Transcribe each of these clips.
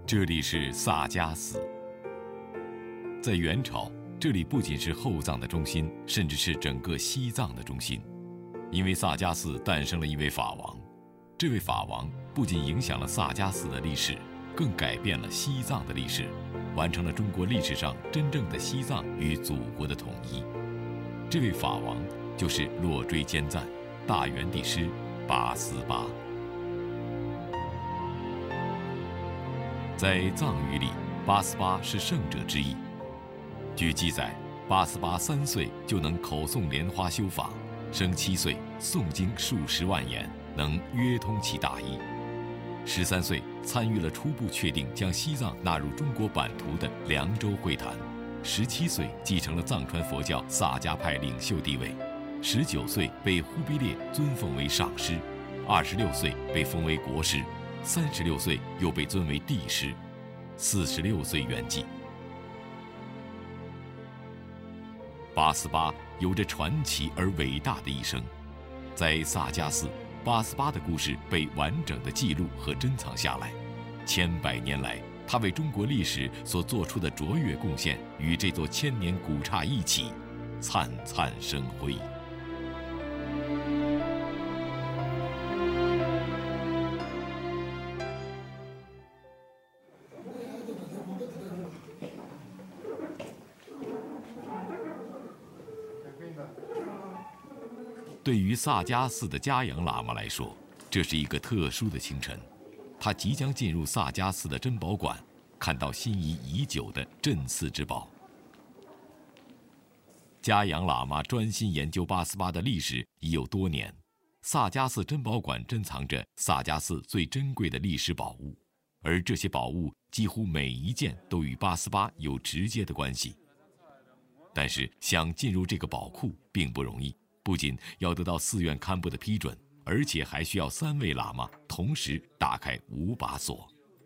这里是萨迦寺。在元朝，这里不仅是后藏的中心，甚至是整个西藏的中心。因为萨迦寺诞生了一位法王，这位法王不仅影响了萨迦寺的历史，更改变了西藏的历史，完成了中国历史上真正的西藏与祖国的统一。这位法王就是落追坚赞，大元帝师八思巴。在藏语里，八思巴是圣者之意。据记载，八思巴3岁就能口诵莲花修法，生7岁诵经数十万言，能约通其大意。13岁参与了初步确定将西藏纳入中国版图的凉州会谈，17岁继承了藏传佛教萨迦派领袖地位，19岁被忽必烈尊奉为上师，26岁被封为国师，36岁又被尊为帝师，46岁圆寂。八思巴有着传奇而伟大的一生，在萨迦寺，八思巴的故事被完整的记录和珍藏下来。千百年来，他为中国历史所做出的卓越贡献，与这座千年古刹一起灿灿生辉。对于萨迦寺的嘉阳喇嘛来说，这是一个特殊的清晨。他即将进入萨迦寺的珍宝馆，看到心仪已久的镇寺之宝。嘉阳喇嘛专心研究八思巴的历史已有多年。萨迦寺珍宝馆珍藏着萨迦寺最珍贵的历史宝物，而这些宝物几乎每一件都与八思巴有直接的关系。但是想进入这个宝库并不容易，不仅要得到寺院堪布的批准，而且还需要3位喇嘛同时打开5把锁。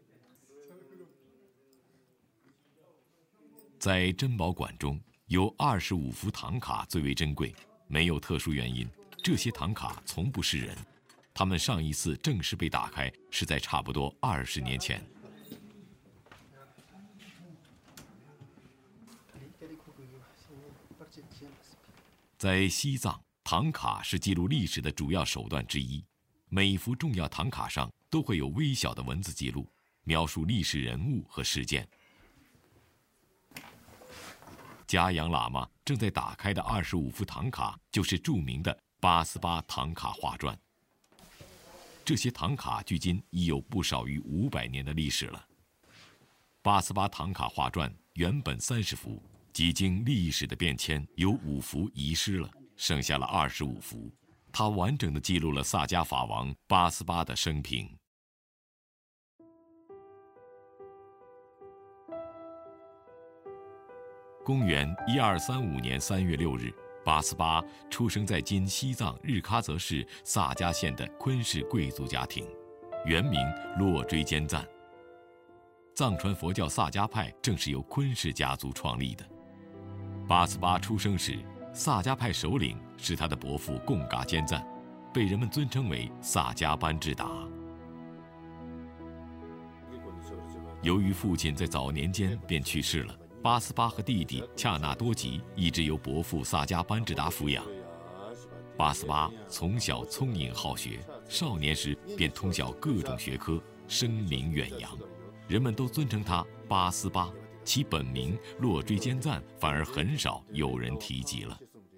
在珍宝馆中，有25幅唐卡最为珍贵，没有特殊原因，这些唐卡从不是人。他们上一次正式被打开是在差不多20年前。在西藏，唐卡是记录历史的主要手段之一。每一幅重要唐卡上都会有微小的文字记录，描述历史人物和事件。嘉阳喇嘛正在打开的25幅唐卡，就是著名的八思巴唐卡画传。这些唐卡距今已有不少于500年的历史了。八思巴唐卡画传原本30幅，几经历史的变迁，有5幅遗失了，剩下了25幅。它完整地记录了萨迦法王八思巴的生平。公元1235年3月6日，八思巴出生在今西藏日喀则市萨迦县的昆氏贵族家庭，原名落追坚赞。藏传佛教萨迦派正是由昆氏家族创立的。八思巴出生时，萨迦派首领是他的伯父贡嘎坚赞，被人们尊称为萨迦班智达。由于父亲在早年间便去世了，八思巴和弟弟恰那多吉一直由伯父萨迦班智达抚养。八思巴从小聪颖好学，少年时便通晓各种学科，声名远扬，人们都尊称他八思巴，其本名落追坚赞反而很少有人提及了。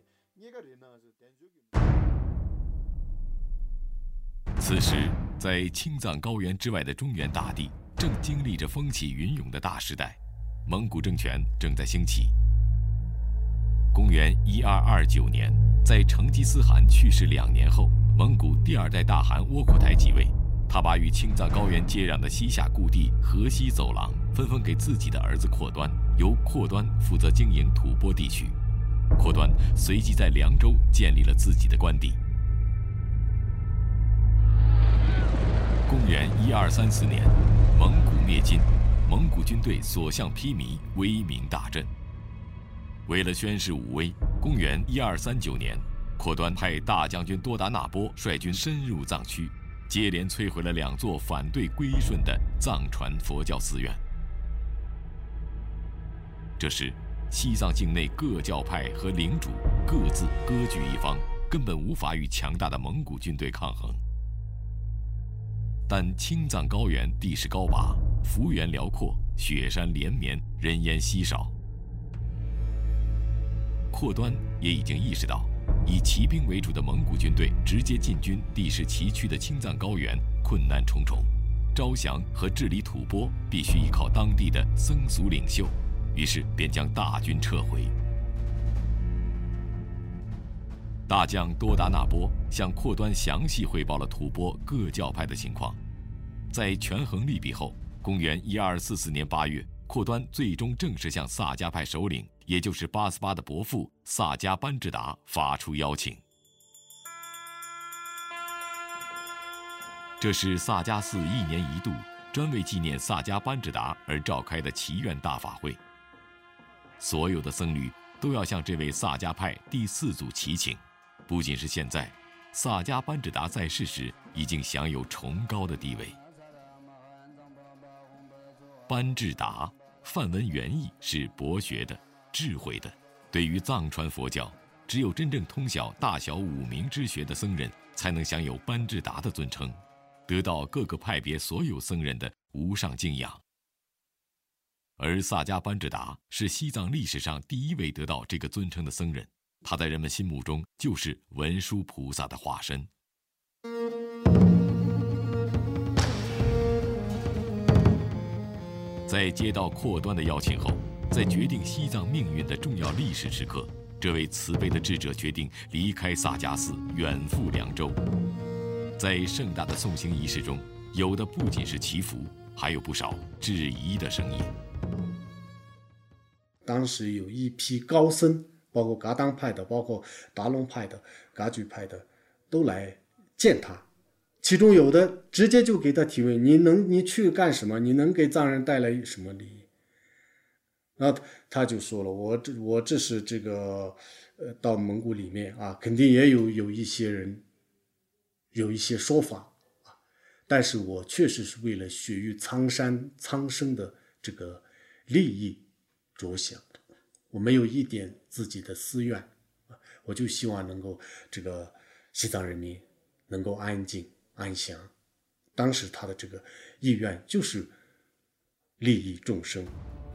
此时，在青藏高原之外的中原大地，正经历着风起云涌的大时代，蒙古政权正在兴起。公元1229年，在成吉思汗去世2年后，蒙古第2代大汗窝阔台即位。他把与青藏高原接壤的西夏故地河西走廊分封给自己的儿子阔端，由阔端负责经营吐蕃地区。阔端随即在凉州建立了自己的官邸。公元1234年，蒙古灭金，蒙古军队所向披靡，威名大振。为了宣示武威，公元1239年，阔端派大将军多达那波率军深入藏区， 接连摧毁了2座反对归顺的藏传佛教寺院。这时，西藏境内各教派和领主各自割据一方，根本无法与强大的蒙古军队抗衡。但青藏高原地势高拔，幅员辽阔，雪山连绵，人烟稀少。阔端也已经意识到，以骑兵为主的蒙古军队直接进军地势崎岖的青藏高原困难重重，招降和治理吐蕃必须依靠当地的僧俗领袖，于是便将大军撤回。大将多达那波向阔端详细汇报了吐蕃各教派的情况。在权衡利弊后，公元1244年8月，阔端最终正式向萨迦派首领，也就是八思巴的伯父萨迦班智达发出邀请。这是萨迦寺1年1度专为纪念萨迦班智达而召开的祈愿大法会。所有的僧侣都要向这位萨迦派第4祖祈请。不仅是现在，萨迦班智达在世时已经享有崇高的地位。班智达梵文原意是博学的、智慧的。对于藏传佛教，只有真正通晓大小五明之学的僧人，才能享有班智达的尊称，得到各个派别所有僧人的无上敬仰。而萨迦班智达是西藏历史上第1位得到这个尊称的僧人。他在人们心目中就是文殊菩萨的化身。在接到阔端的邀请后，在决定西藏命运的重要历史时刻，这位慈悲的智者决定离开萨迦寺，远赴凉州。在盛大的送行仪式中，有的不仅是祈福，还有不少质疑的声音。 当时有一批高僧，包括噶当派的，包括达隆派的、噶举派的，都来见他。其中有的直接就给他提问：你去干什么？你能给藏人带来什么利益？然后他就说了：我这是这个到蒙古里面啊，肯定也有一些人有一些说法啊，但是我确实是为了雪域苍山苍生的这个利益着想的。我没有一点自己的私怨，我就希望能够这个西藏人民能够安静安详。当时他的这个意愿就是利益众生。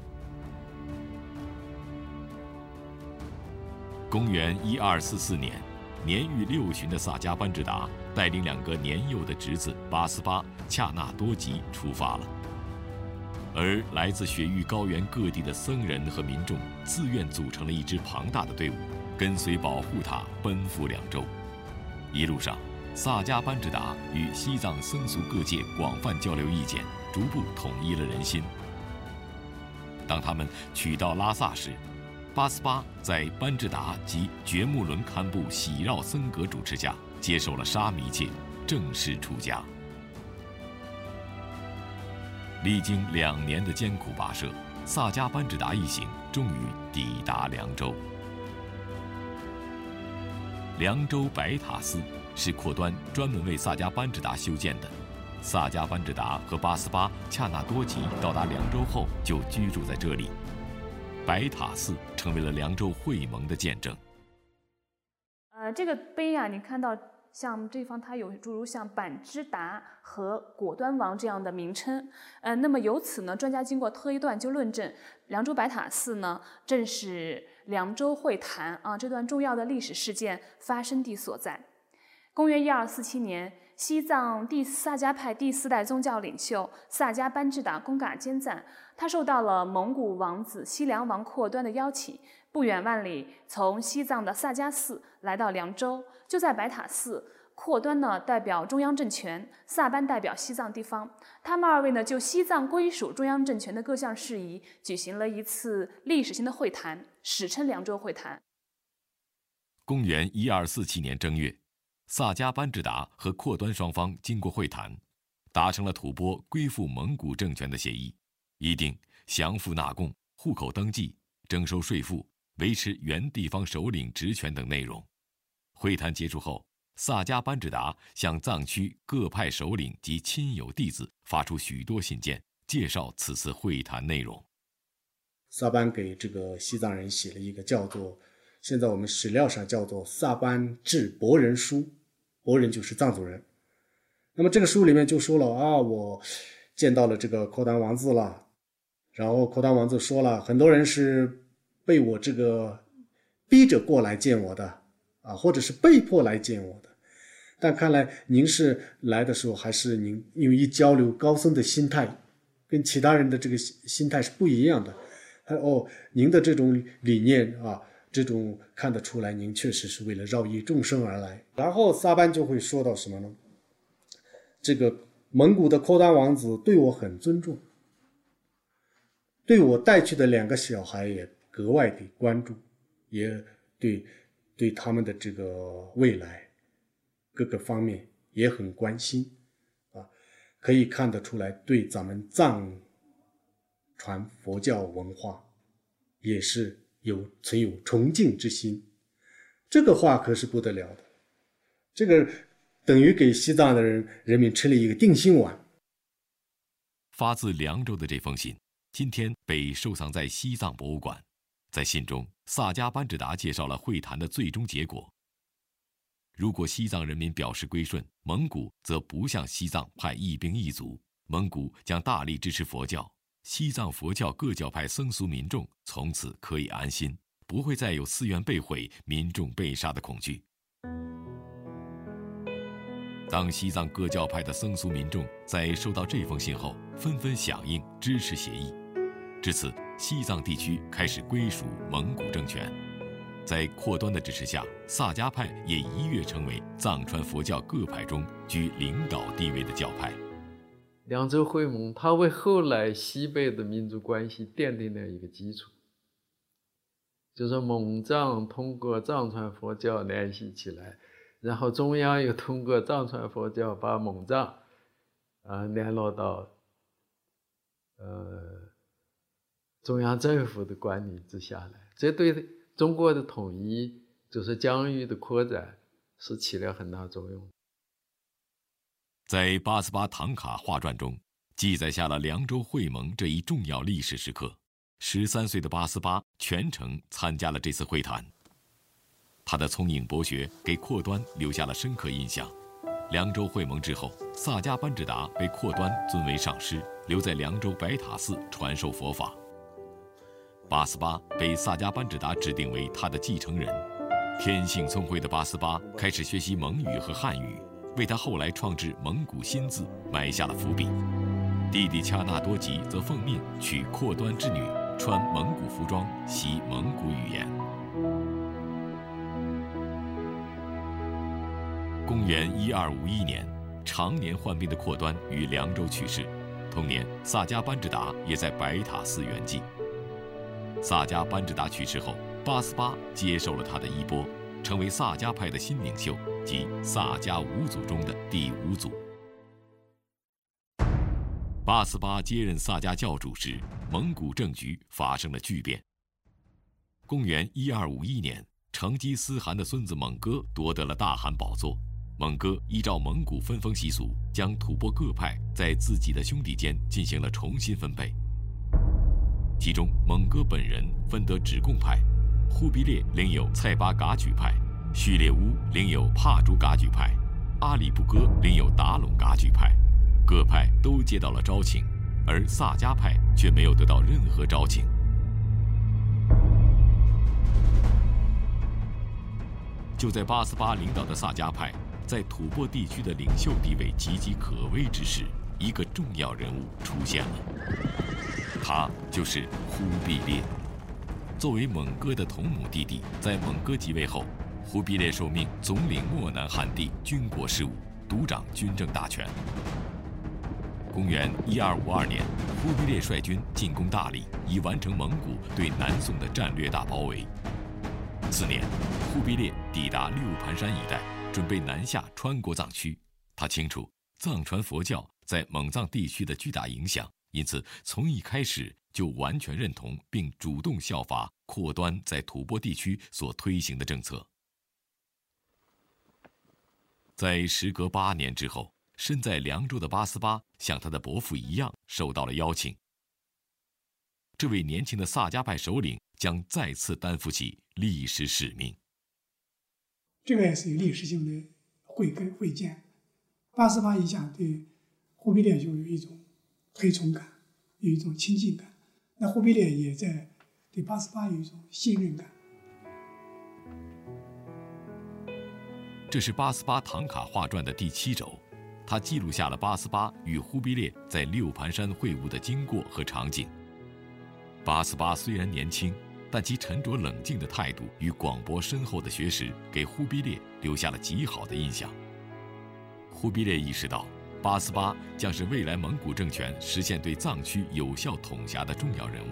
公元1244年，年逾6旬的萨迦班智达带领2个年幼的侄子八思巴、恰那多吉出发了。而来自雪域高原各地的僧人和民众自愿组成了一支庞大的队伍，跟随保护他奔赴凉州。一路上，萨迦班智达与西藏僧俗各界广泛交流意见，逐步统一了人心。当他们取到拉萨时，八思巴在班智达及觉木伦堪布喜绕僧格主持下，接受了沙弥戒，正式出家。历经2年的艰苦跋涉，萨迦班智达一行终于抵达凉州。凉州白塔寺是阔端专门为萨迦班智达修建的。萨迦班智达和八思巴、恰那多吉到达凉州后，就居住在这里。白塔寺成为了凉州会盟的见证。 这个碑啊，你看到像这方它有诸如像板支达和果端王这样的名称。那么由此呢，专家经过推断就论证，凉州白塔寺呢正是凉州会谈啊这段重要的历史事件发生地所在。公元1247年，西藏萨迦派第4代宗教领袖萨迦班智达贡嘎坚赞，他受到了蒙古王子西凉王阔端的邀请，不远万里从西藏的萨迦寺来到凉州。就在白塔寺，阔端呢代表中央政权，萨班代表西藏地方，他们2位呢就西藏归属中央政权的各项事宜举行了一次历史性的会谈，史称凉州会谈。 公元1247年正月，萨迦班智达和阔端双方经过会谈，达成了吐蕃归附蒙古政权的协议，议定降附纳贡、户口登记、征收税赋、维持原地方首领职权等内容。会谈结束后， 萨迦班智达向藏区各派首领及亲友弟子发出许多信件，介绍此次会谈内容。 萨班给这个西藏人写了一个叫做，现在我们史料上叫做萨班致博人书，博人就是藏族人。那么这个书里面就说了我见到了这个阔丹王子了，然后阔丹王子说了，很多人是被我这个逼着过来见我的或者是被迫来见我的，但看来您是来的时候还是您因为一交流高僧的心态跟其他人的这个心态是不一样的。您的这种理念这种看得出来您确实是为了饶益众生而来。然后萨班就会说到什么呢？这个蒙古的阔丹王子对我很尊重，对我带去的2个小孩也格外的关注，也对他们的这个未来各个方面也很关心可以看得出来对咱们藏传佛教文化也是存有崇敬之心。这个话可是不得了的，这个等于给西藏的人民吃了一个定心丸。 发自凉州的这封信今天被收藏在西藏博物馆。在信中，萨迦班智达介绍了会谈的最终结果。如果西藏人民表示归顺，蒙古则不向西藏派一兵一卒，蒙古将大力支持佛教，西藏佛教各教派僧俗民众从此可以安心，不会再有寺院被毁、民众被杀的恐惧。当西藏各教派的僧俗民众在收到这封信后，纷纷响应支持协议。至此，西藏地区开始归属蒙古政权。在阔端的支持下，萨迦派也一跃成为藏传佛教各派中居领导地位的教派。 凉州会盟，它为后来西北的民族关系奠定了一个基础，就是蒙藏通过藏传佛教联系起来，然后中央又通过藏传佛教把蒙藏联络到中央政府的管理之下来，这对中国的统一，就是疆域的扩展，是起了很大作用。 在八思巴唐卡画传中，记载下了凉州会盟这一重要历史时刻。13岁的八思巴全程参加了这次会谈，他的聪颖博学给阔端留下了深刻印象。凉州会盟之后，萨迦班智达被阔端尊为上师，留在凉州白塔寺传授佛法。八思巴被萨迦班智达指定为他的继承人。天性聪慧的八思巴开始学习蒙语和汉语，为他后来创制蒙古新字埋下了伏笔。弟弟恰那多吉则奉命娶阔端之女，穿蒙古服装，习蒙古语言。公元1251年，常年患病的阔端于凉州去世。同年，萨迦班智达也在白塔寺圆寂。萨迦班智达去世后，八思巴接受了他的衣钵，成为萨迦派的新领袖，即萨迦五祖中的第5祖。八思巴接任萨迦教主时，蒙古政局发生了巨变。公元1251年，成吉思汗的孙子蒙哥夺得了大汗宝座。蒙哥依照蒙古分封习俗，将吐蕃各派在自己的兄弟间进行了重新分配。其中，蒙哥本人分得止贡派，忽必烈领有蔡巴噶举派，序列乌领有帕竹噶举派，阿里不哥领有达陇噶举派。各派都接到了招请，而萨迦派却没有得到任何招请。就在八思巴领导的萨迦派在吐蕃地区的领袖地位岌岌可危之时，一个重要人物出现了，他就是忽必烈。作为蒙哥的同母弟弟，在蒙哥即位后，忽必烈受命总领漠南汗地军国事务，独掌军政大权。公元1252年，忽必烈率军进攻大理，以完成蒙古对南宋的战略大包围。次年，忽必烈抵达六盘山一带，准备南下穿过藏区。他清楚藏传佛教在蒙藏地区的巨大影响，因此从一开始就完全认同并主动效法阔端在吐蕃地区所推行的政策。 在时隔8年之后，身在凉州的八思巴像他的伯父一样受到了邀请。这位年轻的萨迦派首领将再次担负起历史使命。 这个也是有历史性的会见。八思巴一向对忽必烈就有一种推崇感，有一种亲近感。那忽必烈也在对八思巴有一种信任感。 这是八思巴唐卡画传的第7轴，它记录下了八思巴与忽必烈在六盘山会晤的经过和场景。八思巴虽然年轻，但其沉着冷静的态度与广博深厚的学识，给忽必烈留下了极好的印象。忽必烈意识到，八思巴将是未来蒙古政权实现对藏区有效统辖的重要人物，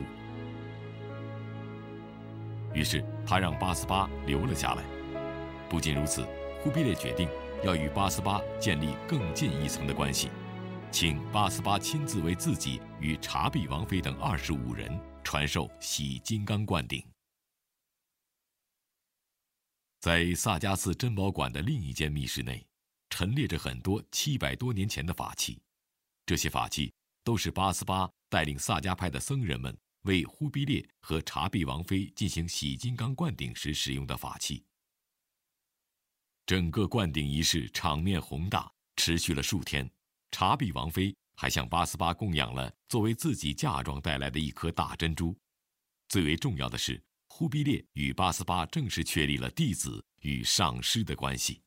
于是他让八思巴留了下来。不仅如此，忽必烈决定要与八思巴建立更进一层的关系，请八思巴亲自为自己与察必王妃等25人传授洗金刚灌顶。在萨迦寺珍宝馆的另一间密室内，陈列着很多700多年前的法器，这些法器都是八思巴带领萨迦派的僧人们为忽必烈和察必王妃进行洗金刚灌顶时使用的法器。整个灌顶仪式场面宏大，持续了数天。察必王妃还向八思巴供养了作为自己嫁妆带来的一颗大珍珠。最为重要的是，忽必烈与八思巴正式确立了弟子与上师的关系。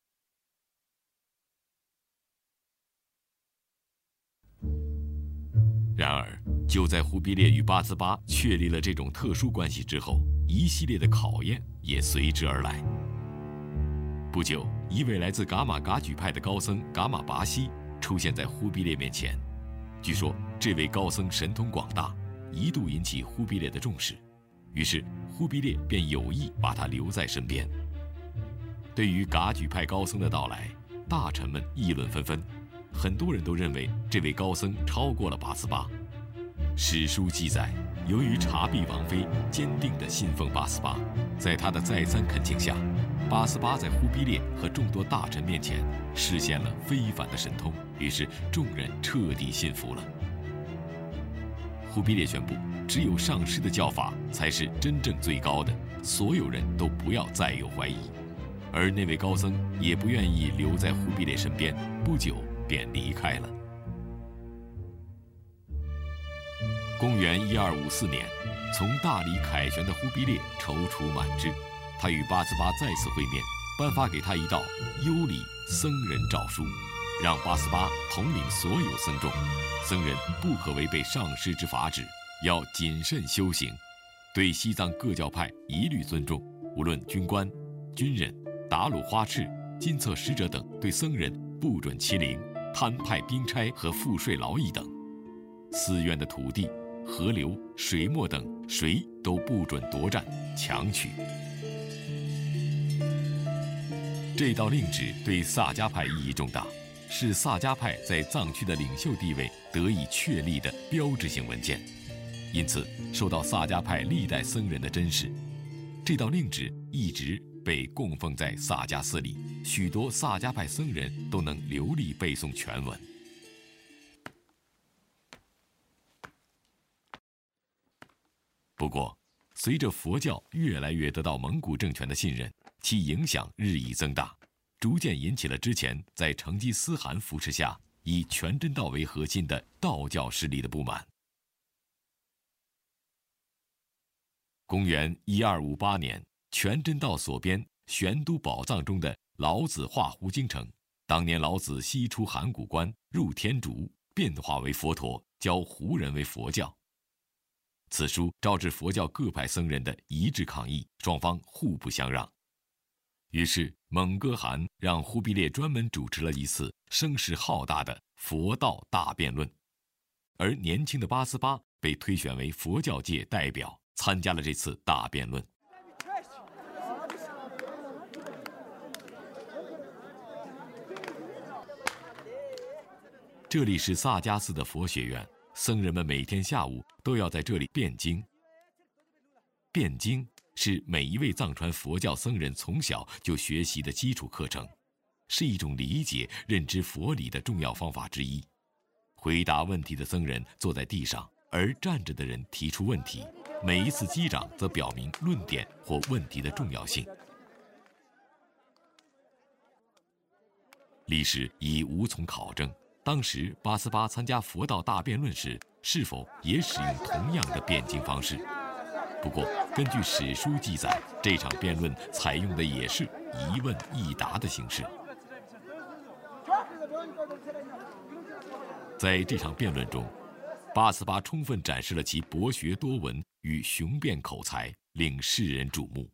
然而，就在忽必烈与八思巴确立了这种特殊关系之后，一系列的考验也随之而来。不久，一位来自噶玛噶举派的高僧噶玛拔西出现在忽必烈面前。据说，这位高僧神通广大，一度引起忽必烈的重视，于是忽必烈便有意把他留在身边。对于噶举派高僧的到来，大臣们议论纷纷，很多人都认为这位高僧超过了八思巴。史书记载，由于察必王妃坚定地信奉八思巴，在他的再三恳请下，八思巴在忽必烈和众多大臣面前实现了非凡的神通，于是众人彻底信服了。忽必烈宣布，只有上师的教法才是真正最高的，所有人都不要再有怀疑。而那位高僧也不愿意留在忽必烈身边，不久便离开了。公元1254年，从大理凯旋的忽必烈踌躇满志，他与八思巴再次会面，颁发给他一道优礼僧人诏书，让八思巴统领所有僧众，僧人不可违背上师之法旨，要谨慎修行，对西藏各教派一律尊重，无论军官、军人、达鲁花赤、金册使者等，对僧人不准欺凌、摊派兵差和赋税劳役等。寺院的土地、河流、水墨等，谁都不准夺占、强取。这道令旨对萨迦派意义重大，是萨迦派在藏区的领袖地位得以确立的标志性文件，因此受到萨迦派历代僧人的珍视。这道令旨一直被供奉在萨迦寺里，许多萨迦派僧人都能流利背诵全文。不过，随着佛教越来越得到蒙古政权的信任，其影响日益增大，逐渐引起了之前在成吉思汗扶持下以全真道为核心的道教势力的不满。公元1258年，全真道所编《玄都宝藏》中的《老子画胡经》称，当年老子西出函谷关，入天竺，变化为佛陀，教胡人为佛教。此书招致佛教各派僧人的一致抗议，双方互不相让。于是蒙哥汗让忽必烈专门主持了一次声势浩大的佛道大辩论，而年轻的八思巴被推选为佛教界代表，参加了这次大辩论。这里是萨迦寺的佛学院，僧人们每天下午都要在这里辩经。辩经是每一位藏传佛教僧人从小就学习的基础课程， 是一种理解、认知佛理的重要方法之一。回答问题的僧人坐在地上，而站着的人提出问题，每一次击掌则表明论点或问题的重要性。历史已无从考证，当时八思巴参加佛道大辩论时，是否也使用同样的辩经方式。不过，根据史书记载，这场辩论采用的也是一问一答的形式。在这场辩论中，八思巴充分展示了其博学多闻与雄辩口才，令世人瞩目。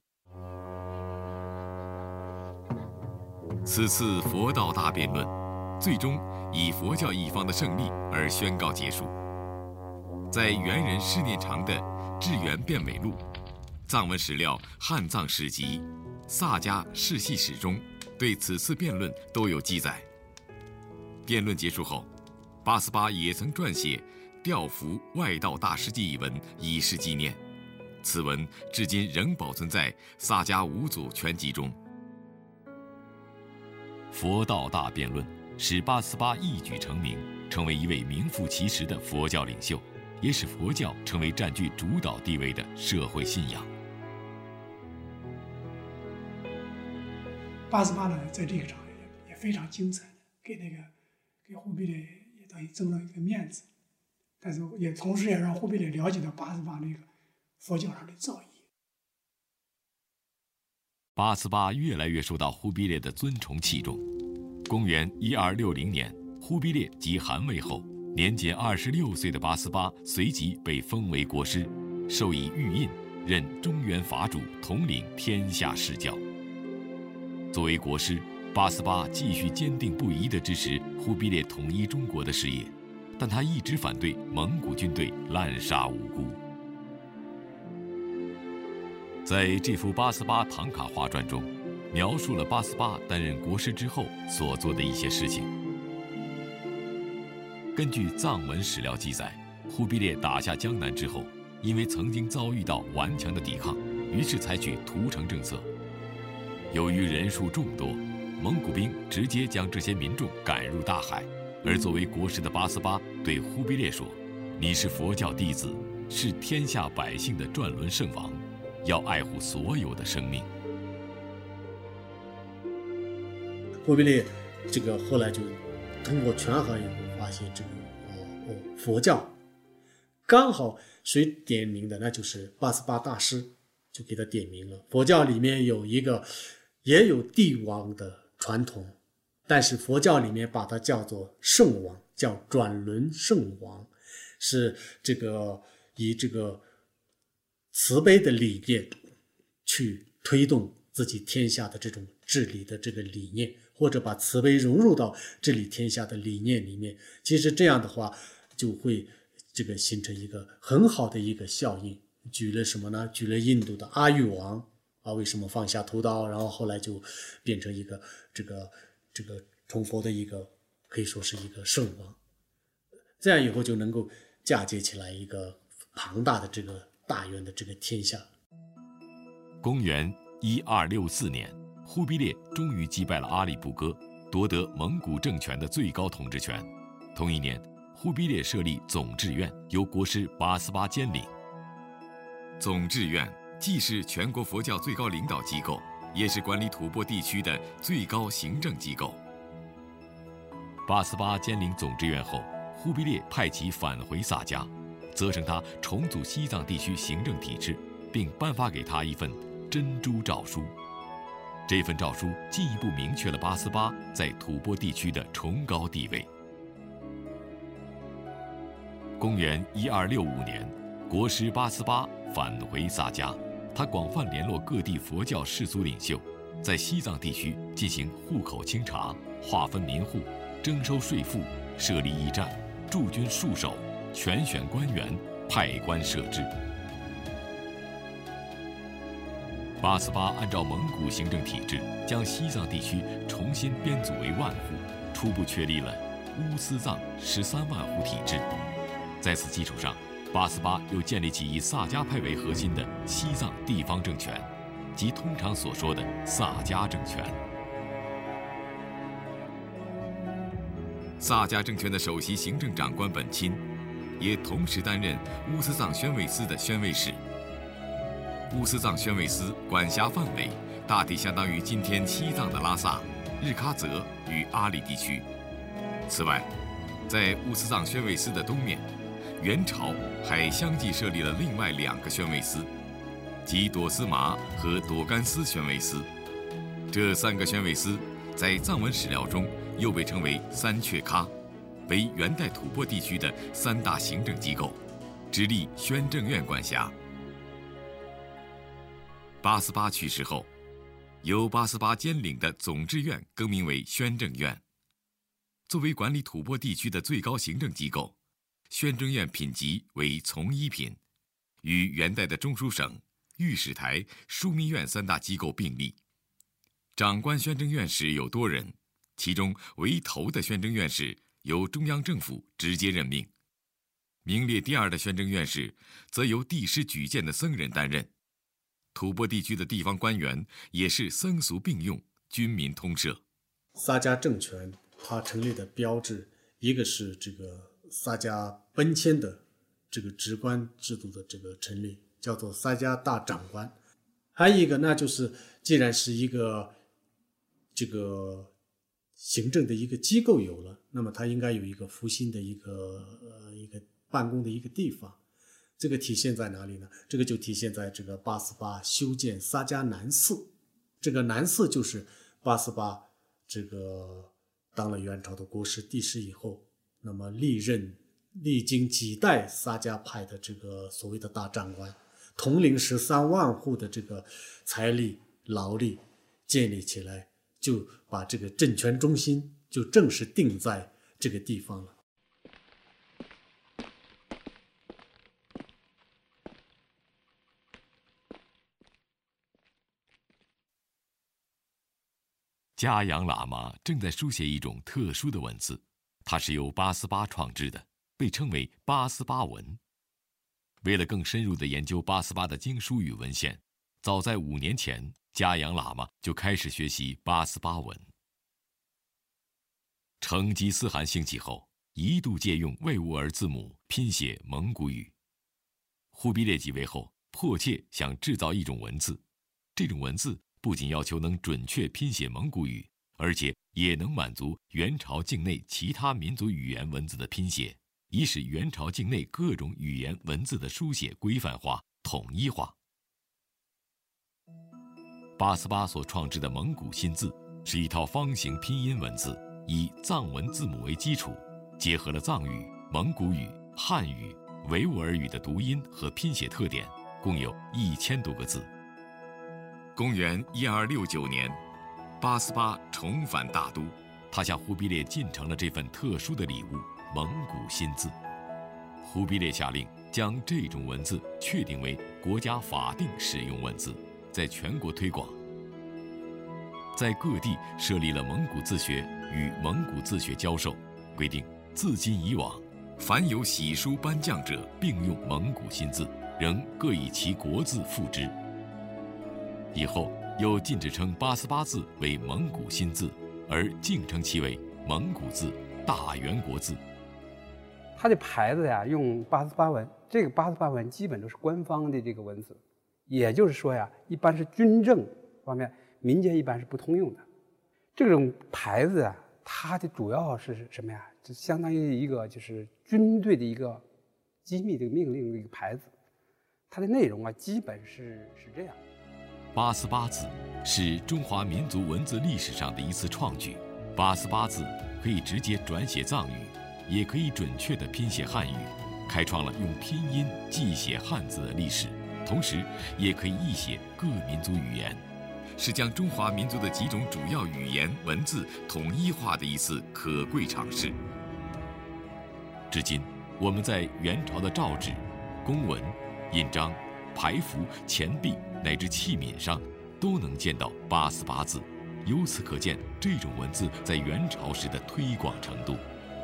此次佛道大辩论，最终以佛教一方的胜利而宣告结束。在元人施念长的《智圆辩伪录》、藏文史料《汉藏史籍》、萨迦世系史中，对此次辩论都有记载。辩论结束后，八思巴也曾撰写《调伏外道大师记》一文以示纪念，此文至今仍保存在萨迦五祖全集中。佛道大辩论使八思巴一举成名，成为一位名副其实的佛教领袖，也使佛教成为占据主导地位的社会信仰。 八思巴呢，在这个场也非常精彩的给忽必烈也等于争了一个面子，但是也同时也让忽必烈了解到八思巴这个佛教上的造诣。 八思巴越来越受到忽必烈的尊崇器重。公元1260年，忽必烈即汗位后，年仅26岁的八思巴随即被封为国师，授以玉印，任中原法主，统领天下士教。作为国师，八思巴继续坚定不移地支持忽必烈统一中国的事业，但他一直反对蒙古军队滥杀无辜。在这幅八思巴唐卡画传中，描述了八思巴担任国师之后所做的一些事情。根据藏文史料记载，忽必烈打下江南之后，因为曾经遭遇到顽强的抵抗，于是采取屠城政策。由于人数众多，蒙古兵直接将这些民众赶入大海，而作为国师的八思巴对忽必烈说：“你是佛教弟子，是天下百姓的转轮圣王，要爱护所有的生命。” 忽必烈这个后来就通过权衡以后发现这个佛教刚好谁点名的，那就是八思巴大师，就给他点名了。佛教里面有一个也有帝王的传统，但是佛教里面把它叫做圣王，叫转轮圣王，是这个以这个慈悲的理念去推动自己天下的这种治理的这个理念，或者把慈悲融入到治理天下的理念里面。其实这样的话就会这个形成一个很好的一个效应。举了什么呢？举了印度的阿育王为什么放下屠刀，然后后来就变成一个这个崇佛的一个可以说是一个圣王，这样以后就能够嫁接起来一个庞大的这个大元的这个天下。 公元1264年，忽必烈终于击败了阿里不哥，夺得蒙古政权的最高统治权。同一年，忽必烈设立总制院，由国师八思巴兼领。总制院既是全国佛教最高领导机构，也是管理吐蕃地区的最高行政机构。八思巴兼领总制院后，忽必烈派其返回萨迦，责成他重组西藏地区行政体制，并颁发给他一份珍珠诏书。这份诏书进一步明确了八思巴在吐蕃地区的崇高地位。公元1265年，国师八思巴返回萨迦，他广泛联络各地佛教世俗领袖，在西藏地区进行户口清查，划分民户，征收税赋，设立驿站，驻军戍守，全选官员，派官设置。八思巴按照蒙古行政体制，将西藏地区重新编组为万户，初步确立了乌斯藏13万户体制。在此基础上，八思巴又建立起以萨迦派为核心的西藏地方政权，即通常所说的萨迦政权。 萨迦政权的首席行政长官本钦，也同时担任乌斯藏宣慰司的宣慰使。乌斯藏宣慰司管辖范围大体相当于今天西藏的拉萨、日喀则与阿里地区。此外，在乌斯藏宣慰司的东面，元朝还相继设立了另外2个宣慰司，即朵斯麻和朵甘斯宣慰司。这3个宣慰司在藏文史料中又被称为三阙喀，为元代吐蕃地区的3大行政机构，直隶宣政院管辖。八思巴去世后，由八思巴兼领的总制院更名为宣政院。作为管理吐蕃地区的最高行政机构，宣政院品级为从1品，与元代的中书省、御史台、枢密院3大机构并立。掌管宣政院使有多人，其中为头的宣政院使由中央政府直接任命，名列第2的宣政院使则由帝师举荐的僧人担任。吐蕃地区的地方官员也是僧俗并用，军民通摄。 萨迦政权它成立的标志，一个是这个萨迦奔迁的这个职官制度的这个成立，叫做萨迦大长官。还有一个那就是既然是一个这个行政的一个机构有了，那么它应该有一个复兴的一个办公的一个地方。这个体现在哪里呢？这个就体现在这个八思巴修建萨迦南寺。这个南寺就是八思巴这个当了元朝的国师帝师以后，那么历经几代萨迦派的这个所谓的大长官，统领13万户的这个财力劳力建立起来，就把这个政权中心就正式定在这个地方了。 嘉阳喇嘛正在书写一种特殊的文字，它是由八思巴创制的，被称为八思巴文。为了更深入地研究八思巴的经书与文献，早在5年前，嘉阳喇嘛就开始学习八思巴文。成吉思汗兴起后，一度借用维吾尔字母拼写蒙古语。忽必烈即位后，迫切想制造一种文字，这种文字不仅要求能准确拼写蒙古语，而且也能满足元朝境内其他民族语言文字的拼写，以使元朝境内各种语言文字的书写规范化、统一化。八思巴所创制的蒙古新字是一套方形拼音文字，以藏文字母为基础，结合了藏语、蒙古语、汉语、维吾尔语的读音和拼写特点，共有1000多个字。公元1269年，八思巴重返大都，他向忽必烈进呈了这份特殊的礼物——蒙古新字。忽必烈下令将这种文字确定为国家法定使用文字，在全国推广。在各地设立了蒙古自学与蒙古自学教授，规定自今以往，凡有玺书颁降者，并用蒙古新字，仍各以其国字附之。以后又禁止称八思巴字为蒙古新字，而敬称其为蒙古字、大元国字。 它的牌子呀，用八思巴文，这个八思巴文基本都是官方的这个文字，也就是说呀，一般是军政方面，民间一般是不通用的。这种牌子啊，它的主要是什么呀？就相当于一个就是军队的一个机密的命令的一个牌子，它的内容啊，基本是这样。 八思巴字是中华民族文字历史上的一次创举。八思巴字可以直接转写藏语，也可以准确地拼写汉语，开创了用拼音记写汉字的历史，同时也可以译写各民族语言，是将中华民族的几种主要语言文字统一化的一次可贵尝试。至今，我们在元朝的诏旨、公文、印章、牌符、钱币乃至器皿上都能见到八思巴字，由此可见这种文字在元朝时的推广程度。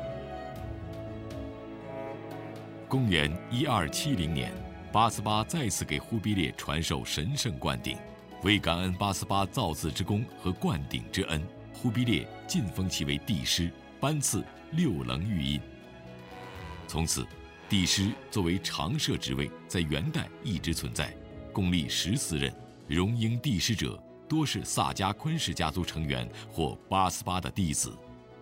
公元1270年，八思巴再次给忽必烈传授神圣灌顶，为感恩八思巴造字之功和灌顶之恩，忽必烈晋封其为帝师， 班次6棱玉印。从此，帝师作为常设职位，在元代一直存在，共历14任。荣膺帝师者，多是萨迦昆氏家族成员或八思巴的弟子。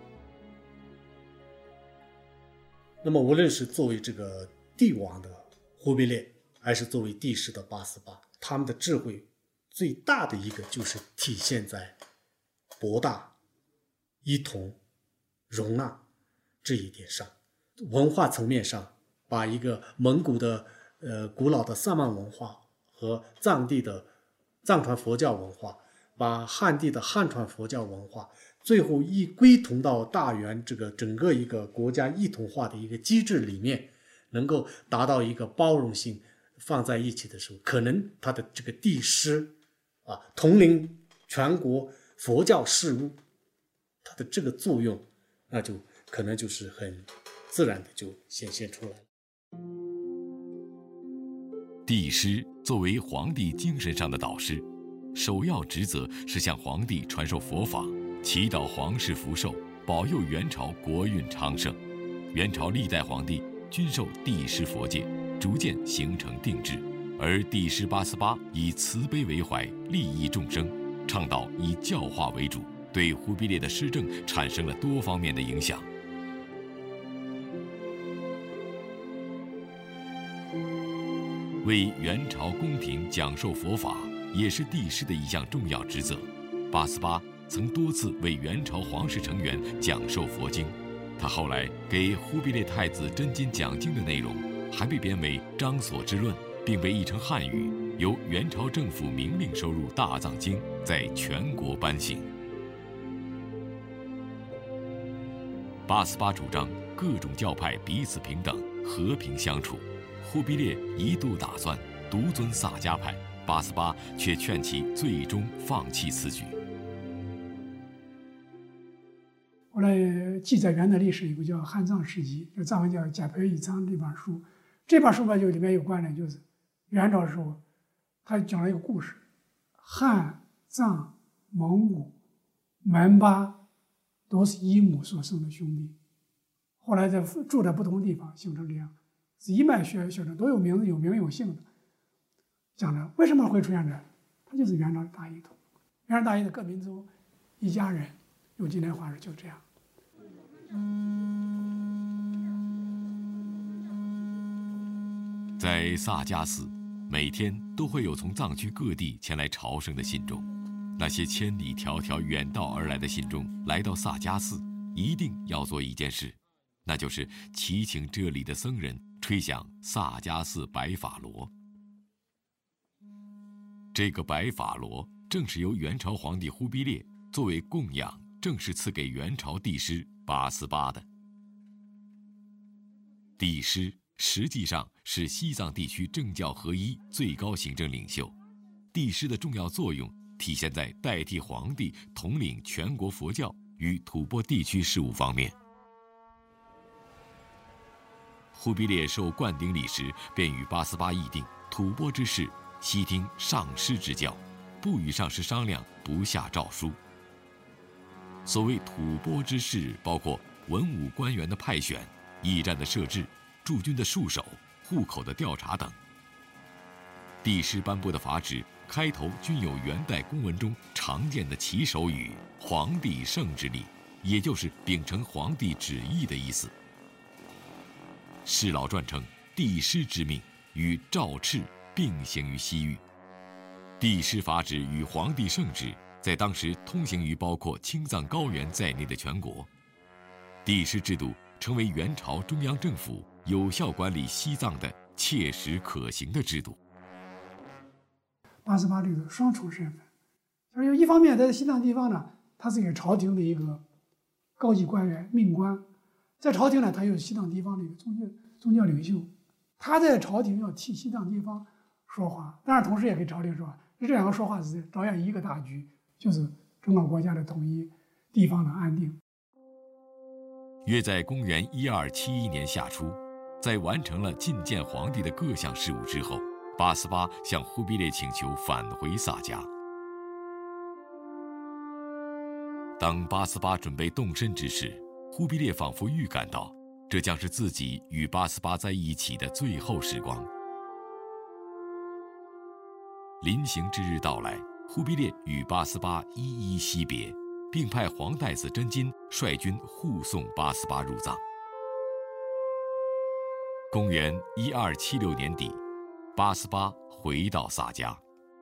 那么，无论是作为这个帝王的忽必烈，还是作为帝师的八思巴，他们的智慧最大的一个就是体现在博大、一统、容纳这一点上。文化层面上，把一个蒙古的古老的萨满文化和藏地的藏传佛教文化，把汉地的汉传佛教文化，最后一归同到大元这个整个一个国家一统化的一个机制里面，能够达到一个包容性放在一起的时候，可能他的这个帝师统领全国佛教事务，它的这个作用，那就可能就是很自然的就显现出来了。 帝师作为皇帝精神上的导师，首要职责是向皇帝传授佛法，祈祷皇室福寿，保佑元朝国运昌盛。元朝历代皇帝均受帝师佛戒，逐渐形成定制。而帝师八思巴以慈悲为怀，利益众生，倡导以教化为主，对忽必烈的施政产生了多方面的影响。为元朝宫廷讲授佛法，也是帝师的一项重要职责。八思巴曾多次为元朝皇室成员讲授佛经，他后来给忽必烈太子真金讲经的内容，还被编为《张所之论》，并被译成汉语，由元朝政府明令收入大藏经，在全国颁行。八思巴主张各种教派彼此平等，和平相处。忽必烈一度打算独尊萨迦派，八思巴却劝其最终放弃此举。 后来记载元的历史有个叫《汉藏史籍》，就藏文叫《贾培义藏》这本书。这本书吧，就里面有关联，就是元朝的时候，他讲了一个故事：汉、藏、蒙古、门巴都是一母所生的兄弟，后来在住在不同地方，形成这样。是一脉血统都有名字、有名有姓的，讲的为什么会出现这？它就是元朝的大一统，元朝大一的各民族一家人，用今天话说就这样。 在萨迦寺，每天都会有从藏区各地前来朝圣的信众。那些千里迢迢远道而来的信众来到萨迦寺，一定要做一件事，那就是祈请这里的僧人吹响萨迦寺白法螺。这个白法螺正是由元朝皇帝忽必烈作为供养正式赐给元朝帝师八思巴的。帝师实际上是西藏地区政教合一最高行政领袖，帝师的重要作用体现在代替皇帝统领全国佛教与吐蕃地区事务方面。忽必烈受灌顶礼时，便与八思巴议定，吐蕃之事悉听上师之教，不与上师商量，不下诏书。所谓吐蕃之事，包括文武官员的派选、驿站的设置、驻军的戍守、户口的调查等。帝师颁布的法旨开头均有元代公文中常见的起手语“皇帝圣之力”，也就是秉承皇帝旨意的意思。释老传称，帝师之命与诏敕并行于西域。帝师法旨与皇帝圣旨在当时通行于包括青藏高原在内的全国。帝师制度成为元朝中央政府有效管理西藏的切实可行的制度。 八思巴这个双重身份，就是一方面在西藏地方呢，他是一个朝廷的一个高级官员、命官，在朝廷呢，他又是西藏地方的一个宗教领袖，他在朝廷要替西藏地方说话，当然同时也给朝廷说话。这两个说话是着眼一个大局，就是整个国家的统一、地方的安定。 约在公元1271年夏初，在完成了觐见皇帝的各项事务之后，八思巴向忽必烈请求返回萨迦。当八思巴准备动身之时， 忽必烈仿佛预感到，这将是自己与88在一起的最后时光。临行之日到来，忽必烈与88一一惜别，并派皇太子真金率军护送88入藏。公元1276年底，88回到萨迦。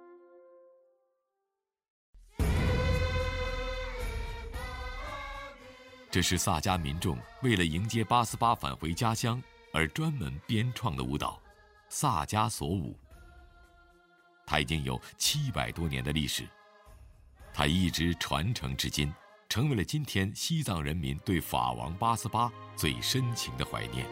这是萨迦民众为了迎接88返回家乡而专门编创的舞蹈——萨迦索舞。它已经有700多年的历史，它一直传承至今，成为了今天西藏人民对法王88最深情的怀念。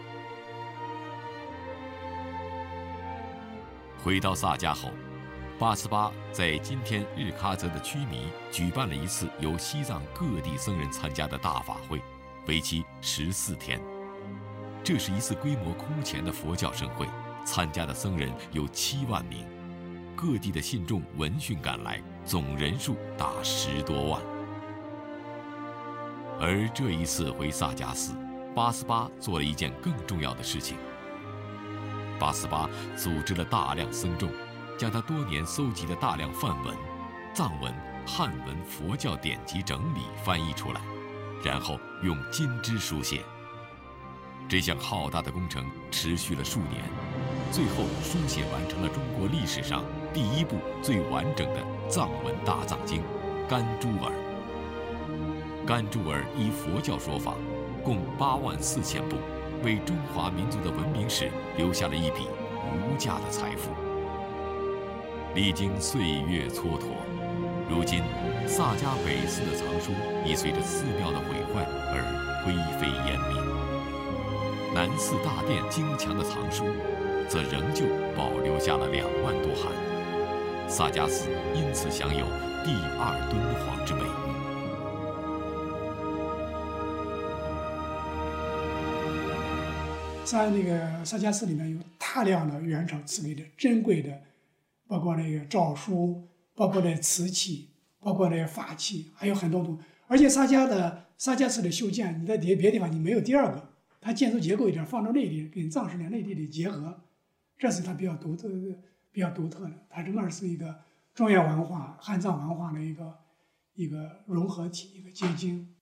回到萨迦后，88在今天日喀则的曲弥举办了一次由西藏各地僧人参加的大法会，为期14天。这是一次规模空前的佛教盛会，参加的僧人有7万名，各地的信众闻讯赶来，总人数达10多万。而这一次回萨迦寺，88做了一件更重要的事情。88组织了大量僧众，将他多年搜集的大量梵文、藏文、汉文佛教典籍整理翻译出来，然后用金枝书写。这项浩大的工程持续了数年，最后书写完成了中国历史上第一部最完整的藏文大藏经《甘珠尔》。甘珠尔依佛教说法，共84000部，为中华民族的文明史留下了一笔无价的财富。历经岁月蹉跎，如今萨迦北寺的藏书已随着寺庙的毁坏而灰飞烟灭，南寺大殿精强的藏书则仍旧保留下了2万多函。萨迦寺因此享有第2敦煌之美誉。 在那个萨迦寺里面有大量的元朝赐给的珍贵的，包括那个诏书，包括那瓷器，包括那个法器，还有很多东西。而且萨迦寺的修建，你在别的地方你没有第二个，它建筑结构一点放到内地，跟藏式的内地的结合，这是它比较独特的。它整个是一个中原文化、汉藏文化的一个融合体，一个结晶。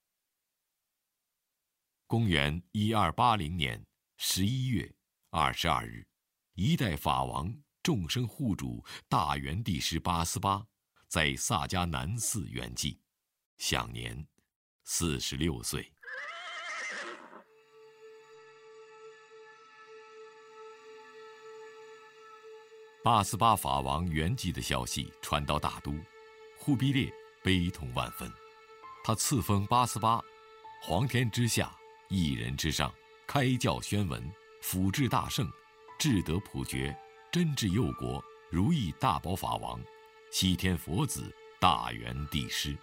公元1280年11月22日，一代法王众生护主大元帝释88在萨迦南寺圆寂，享年46岁。88法王圆寂的消息传到大都，忽必烈悲痛万分。他赐封88皇天之下，一人之上，开教宣文，辅治大圣，智德普觉，真治佑国，如意大宝法王，西天佛子，大元帝师。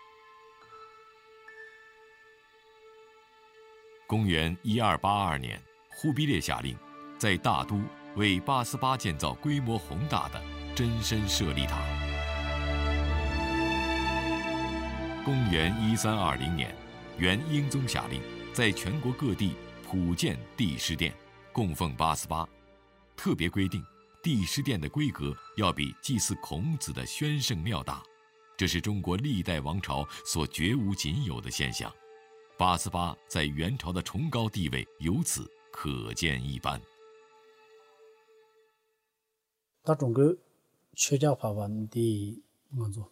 公元1282年，忽必烈下令，在大都为88建造规模宏大的真身舍利塔。公元1320年，元英宗下令，在全国各地普建帝师殿，供奉88，特别规定帝师殿的规格要比祭祀孔子的宣圣庙大，这是中国历代王朝所绝无仅有的现象。88在元朝的崇高地位由此可见一斑。 다 중국 최자 파반디 먼저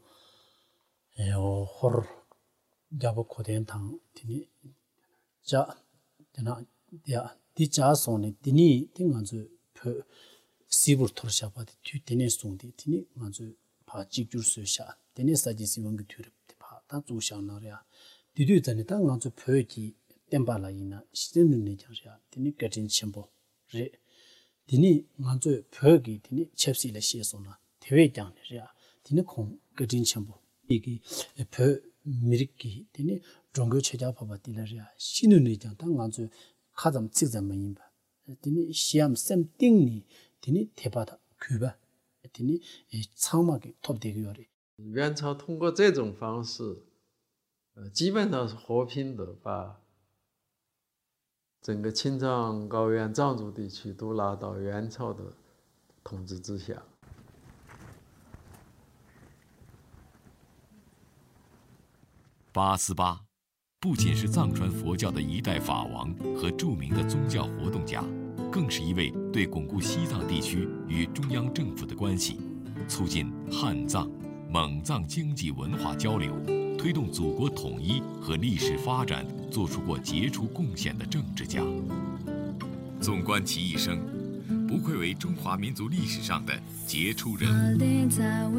호르 잡고 고된당 디니 자 되나 야 디자손이 디니 띵먼저 그 시불 토르샤바디 뒤디니 송디 디니 먼저 파 직줄수샤 디니 사지시원그 튜르데 파다 주샤나랴 디디 전에 당 먼저 표기 땜발라이나 시든네 장샤 디니 거진 첨보 레 디니 먼저 표기 디니 첩시를 시에서나 대외장이야 디니 공 거진 첨보 이게 표 미르기 디니 중국 최자 파바디라야 신은의 장당 먼저 가점 찍자면 봐 디니 시암 샘 띵니 디니 대바다 그바 디니 창막이 톱되기요리 元朝通过这种方式，基本上是和平的把整个青藏高原藏族地区都拿到元朝的统治之下。 848不仅是藏传佛教的一代法王和著名的宗教活动家，更是一位对巩固西藏地区与中央政府的关系，促进汉藏、蒙藏经济文化交流，推动祖国统一和历史发展做出过杰出贡献的政治家。纵观其一生，不愧为中华民族历史上的杰出人物。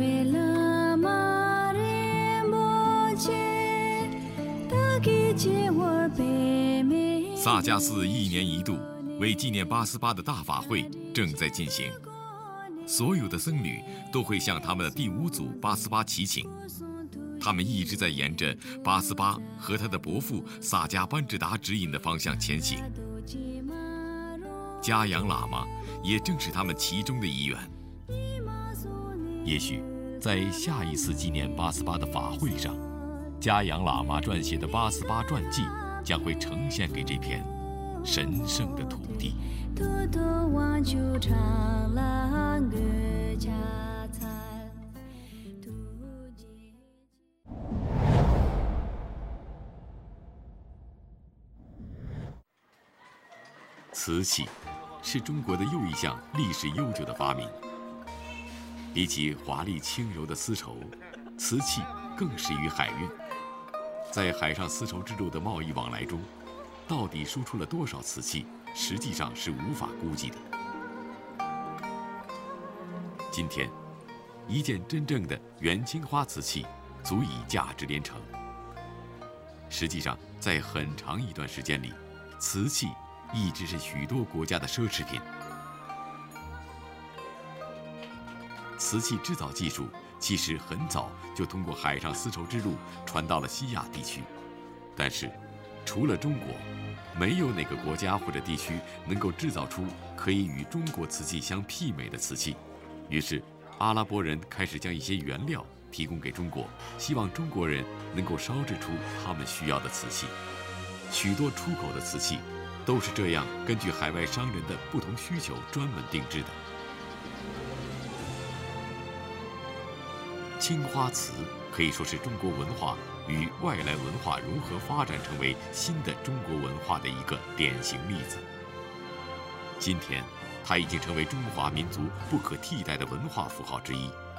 萨迦寺一年一度为纪念848的大法会正在进行，所有的僧侣都会向他们的第5祖848祈请。他们一直在沿着848和他的伯父萨迦班智达指引的方向前行。嘉阳喇嘛也正是他们其中的一员。也许在下一次纪念848的法会上，嘉阳喇嘛撰写的848传记将会呈现给这片神圣的土地。瓷器是中国的又一项历史悠久的发明。比起华丽轻柔的丝绸，瓷器更适于海运。在海上丝绸之路的贸易往来中，到底输出了多少瓷器，实际上是无法估计的。今天，一件真正的元青花瓷器足以价值连城。实际上，在很长一段时间里，瓷器一直是许多国家的奢侈品。瓷器制造技术其实很早就通过海上丝绸之路传到了西亚地区，但是除了中国，没有哪个国家或者地区能够制造出可以与中国瓷器相媲美的瓷器。于是阿拉伯人开始将一些原料提供给中国，希望中国人能够烧制出他们需要的瓷器。许多出口的瓷器都是这样根据海外商人的不同需求专门定制的。青花瓷可以说是中国文化与外来文化如何发展成为新的中国文化的一个典型例子。今天，它已经成为中华民族不可替代的文化符号之一。